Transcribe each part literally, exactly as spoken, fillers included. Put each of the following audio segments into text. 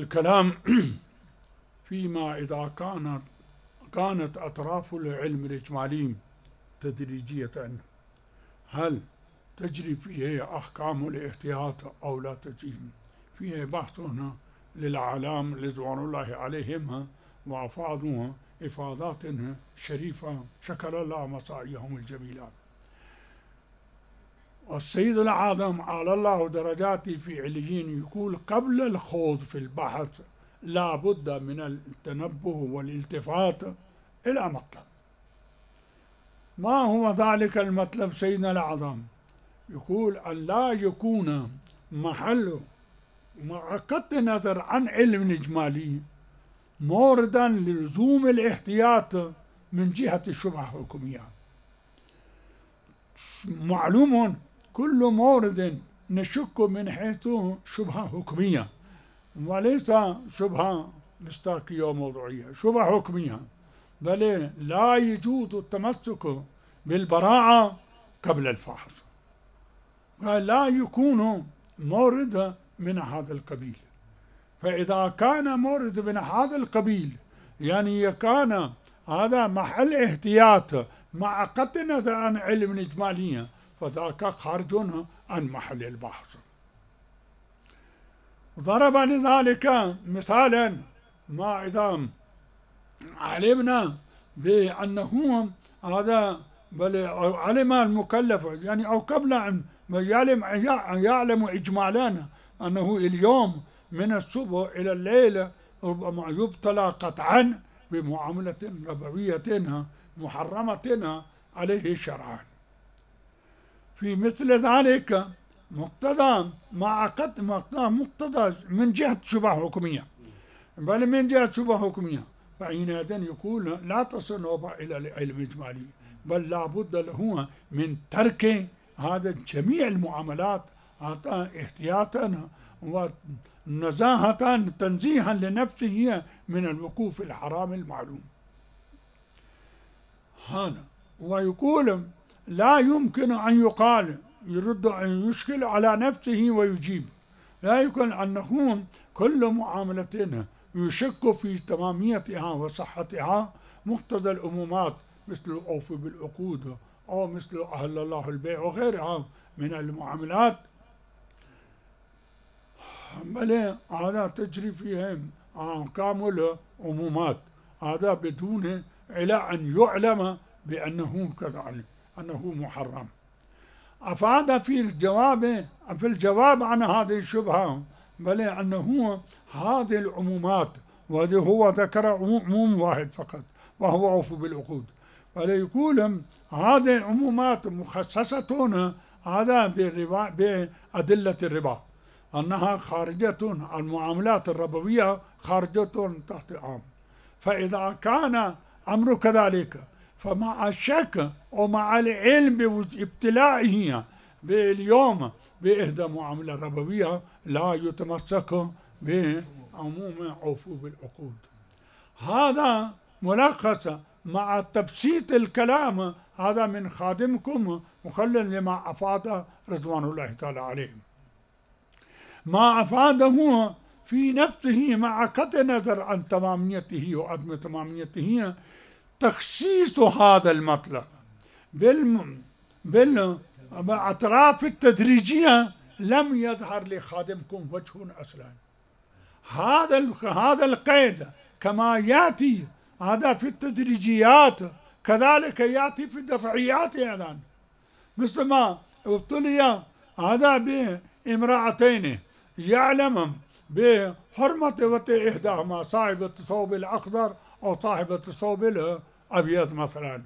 الكلام فيما إذا كانت كانت أطراف العلم الإجمالي تدريجية، هل تجري فيه أحكام الاحتياط أو لا تجري؟ فيه بحث هنا للأعلام رضوان الله عليهم وأفادوها إفادات شريفة شكر الله مساعيهم الجميلة. والسيد العظم على الله درجاته في عليين يقول قبل الخوض في البحث لا بد من التنبه والالتفات إلى مطلب. ما هو ذلك المطلب سيدنا العظم؟ يقول أن لا يكون محل مع قطع النظر عن علم إجمالي موردا للزوم الاحتياط من جهة الشبهة الحكمية. معلوم كل مورد نشك من حيث شبهة حكمية وليس شبهة مصداقية وموضوعية، شبهة حكمية، بل لا يجوز التمسك بالبراءة قبل الفحص. قال لا يكون مورد من هذا القبيل. فإذا كان مورد من هذا القبيل يعني كان هذا محل احتياط مع قطع النظر عن علم إجمالي فذاك خارج عن محل البحث. ضرب لذلك مثالا ما إذا علمنا بأنه هذا بل علم المكلف يعني أو قبل أن يعلم يعلم إجمالا أنه اليوم من الصبح إلى الليل ربما يبتلى قطعا بمعاملة ربوية محرمة عليه شرعا. في مثل ذلك مقتضى مع قد مقتضى من جهة شبهة حكمية، بل من جهة شبهة حكمية فحينئذ يقول لا تصل نوبة إلى العلم الإجمالي، بل لا بد له من ترك هذا جميع المعاملات احتياطا ونزاهة تنزيها لنفسه من الوقوع في الحرام المعلوم. هذا ويقول لا يمكن أن يقال يرد أن يشكل على نفسه ويجيب، لا يمكن أنه كل معاملة يشك في تماميتها وصحتها مقتضى الأمومات مثل الأوف بالعقود أو مثل أهل الله البيع وغيرها من المعاملات، بل هذا تجري فيهم أحكام العمومات، هذا بدون إلى أن يعلم بأنه كذلك أنه محرم. أفاد في الجواب في الجواب عن هذه الشبهة بل أنه هذه العمومات وهو ذكر عموم واحد فقط وهو أوف بالعقود، فليقول هذه العمومات مخصصة هذا بأدلة الربا أنها خارجة المعاملات الربوية خارجة تحت عام. فإذا كان أمر كذلك فمع الشك ومع العلم بابتلائه باليوم بإحدى معاملة ربوية لا يتمسك بعموم أوفوا بالعقود. هذا ملخص مع تبسيط الكلام هذا من خادمكم مخلل لما أفاد رضوان الله تعالى عليه. ما أفاده في نفسه مع قطع النظر عن تماميته وعدم تماميته تخصيص هذا المطلب بال بالأطراف التدريجية لم يظهر لخادمكم وجه أصلا. هذا هذا القيد كما يأتي هذا في التدريجيات كذلك يأتي في الدفعيات أيضا، مثل ما ابتلي هذا بامرأتين يعلم بحرمة إحداهما صاحبة الثوب الأخضر أو صاحبة الثوب الأبيض مثلا،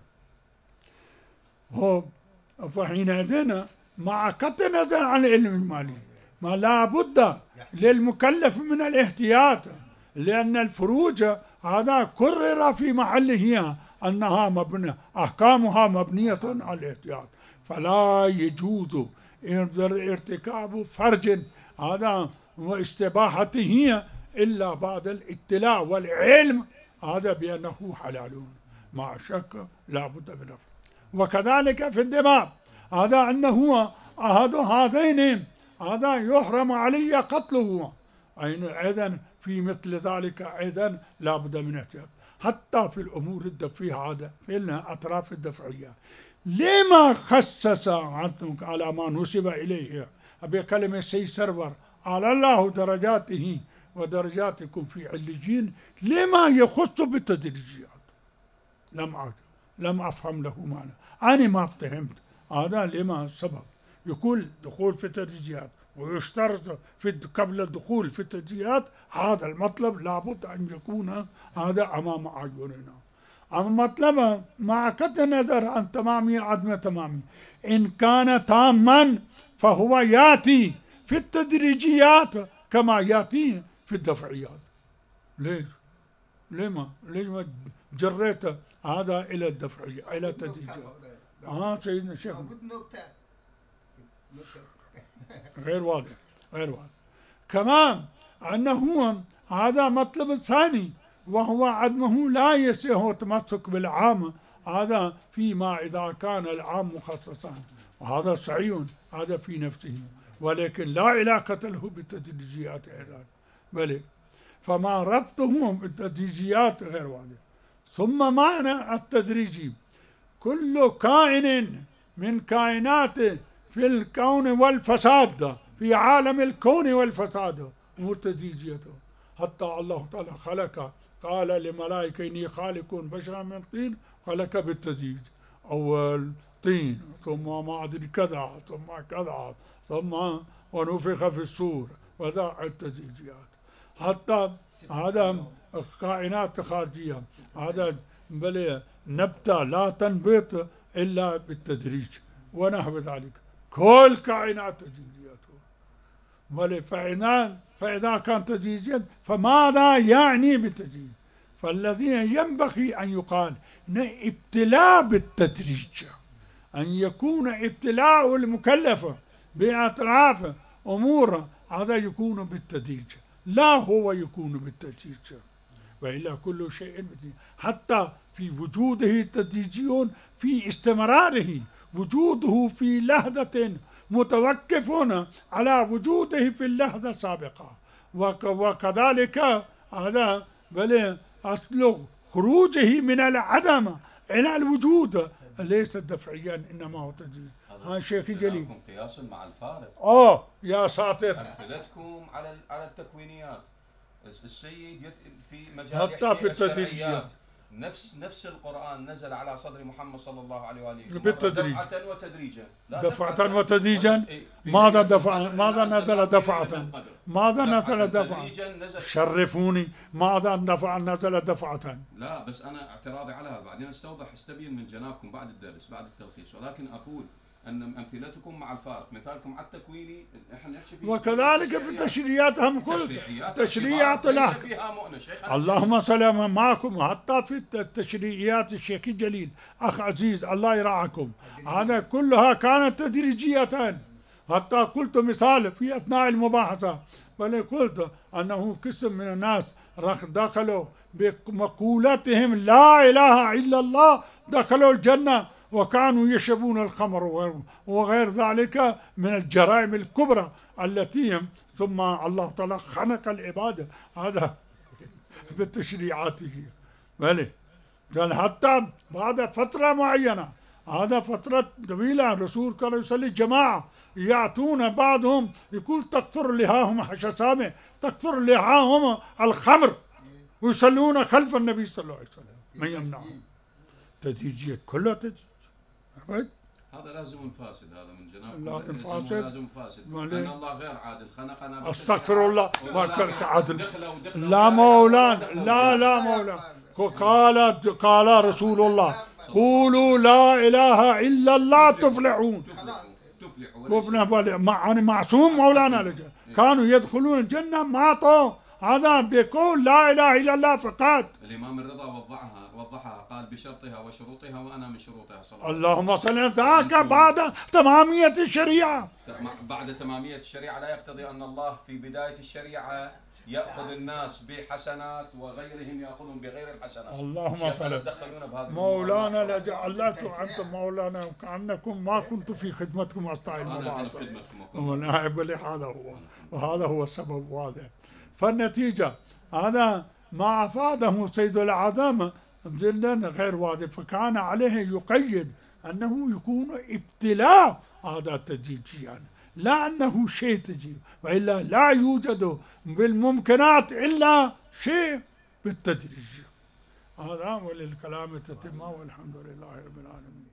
فحينئذ مع قطع النظر عن العلم المالي ما لا بد للمكلف من الاحتياط، لأن الفروج هذا كرر في محله أنها مبنى أحكامها مبنية على الاحتياط، فلا يجوز ارتكاب فرج هذا واستباحته إلا بعد الاطلاع والعلم هذا بأنه حلال مع شك لا بد منه. وكذلك في الدماء هذا أنه أحد هذين هذا يحرم علي قتله، أيضا في مثل ذلك أيضا لا بد من احتياط، حتى في الأمور الدفعية هذا في أطراف الدفعية. لما خصص على ما نسب إليه بكلمة سي سرور على الله درجاته ودرجاتكم في عليين، لما يخص بالتدريجيات؟ لم أعرف، لم أفهم له معنى، أنا ما فهمت هذا لما سبب يقول دخول في التدريجيات، ويشترط في قبل الدخول في التدريجيات هذا المطلب لابد أن يكون هذا أمام أعيننا. أما مطلب مع قطع النظر عن تمامية عدم تمامية، إن كان تاما فهو يأتي في التدريجيات كما يأتي في الدفعيات. ليش؟ لما؟ ليش ما جريت هذا إلى الدفعية إلى التدريجيات؟ آه سيدنا الشيخ غير واضح، غير واضح. كمان أنه هذا مطلب ثاني وهو عدمه لا يصح التمسك بالعام، هذا فيما إذا كان العام مخصصا، وهذا صحيح هذا في نفسه، ولكن لا علاقة له بالتدريجيات أيضا، بل فما ربطهم بالتدريجيات غير واضح. ثم معنى التدريجي كل كائن من كائنات في الكون والفساد، في عالم الكون والفساد أمور تدريجيته، حتى الله تعالى خلق قال للملائكة إني خالق بشرا من طين، خلق بالتدريج، أول طين ثم ما أدري كذا ثم كذا ثم ونفخ في الصور، وذا التدريجيات. حتى هذا كائنات خارجية، هذا بل نبتة لا تنبت إلا بالتدريج ونحو ذلك، كل كائنات تدريجياته. بل فإذا فإذا كان تدريجيا فماذا يعني بالتدريج؟ فالذي ينبغي أن يقال إن ابتلاء بالتدريج، أن يكون ابتلاء المكلف بأطراف أمور هذا يكون بالتدريج، لا هو يكون بالتدريج، وإلا كل شيء حتى في وجوده تدريجي في استمراره، وجوده في لحظة متوقف على وجوده في اللحظة السابقة، وكذلك هذا بل أصل خروجه من العدم إلى الوجود ليس دفعيا إنما هو تدريج. ها شيخ جليل قياس مع الفارق. اه يا ساتر، أمثلتكم على على التكوينيات، السيد في مجال حتى في التدريجيات نفس نفس القرآن نزل على صدر محمد صلى الله عليه وآله بالتدريج، دفعة وتدريجا، دفعة وتدريجا. ماذا دفع؟ ماذا نزل دفعة؟ ماذا نزل دفعة؟ شرفوني، ماذا دفع نزل دفعة؟ لا بس أنا اعتراضي على هذا، بعدين استوضح استبين من جنابكم بعد الدرس بعد التلخيص، ولكن أقول أن أمثلتكم مع الفارق، مثالكم على التكويني احنا نحكي فيه، وكذلك في التشريعات هم كل تشريعات لا اللهم سلام معكم، حتى في التشريعات الشيخ الجليل أخ عزيز الله يرعاكم، هذا كلها كانت تدريجية. حتى قلت مثال في أثناء المباحثة، بل قلت أنه قسم من الناس دخلوا بمقولتهم لا إله إلا الله دخلوا الجنة، وكانوا يشربون الخمر وغير ذلك من الجرائم الكبرى التي ثم الله تعالى خنق العبادة هذا بالتشريعاته. بل حتى بعد فترة معينة، هذا فترة طويلة الرسول كان يصلي جماعة يأتون بعضهم يقول تكثر لهاهم حشسامة، تكثر لهاهم الخمر، ويصلون خلف النبي صلى الله عليه وسلم، من يمنعهم؟ تدريجية كلها تدريج. هذا لازم فاسد، هذا من جناب لازم فاسد، لازم فاسد، لأن الله غير عادل خلقنا. استغفر الله ما كان عادل، لا مولانا، لا لا مولانا، قال قال رسول الله قولوا لا إله إلا الله تفلحون. تفلحون مع معصوم مولانا، كانوا يدخلون الجنة ما طو هذا بيقول لا إله إلا الله فقط. الإمام الرضا وضحها وضحها قال بشرطها وشروطها وأنا من شروطها صلى الله عليه وسلم. اللهم صل ذاك بعد تمامية الشريعة. بعد تمامية الشريعة لا يقتضي أن الله في بداية الشريعة يأخذ الناس بحسنات وغيرهم يأخذون بغير الحسنات. اللهم صل مولانا لجعلت أنت مولانا كأنكم ما كنت في خدمتكم أستعين المبعث. هذا هو وهذا هو السبب واضح. فالنتيجة هذا ما أفاده سيد الأعظم جدا غير واضح، فكان عليه يقيد أنه يكون ابتلاء هذا تدريجيا، لا أنه شيء تجي، وإلا لا يوجد بالممكنات إلا شيء بالتدريج. هذا وللكلام تتمة، والحمد لله رب العالمين.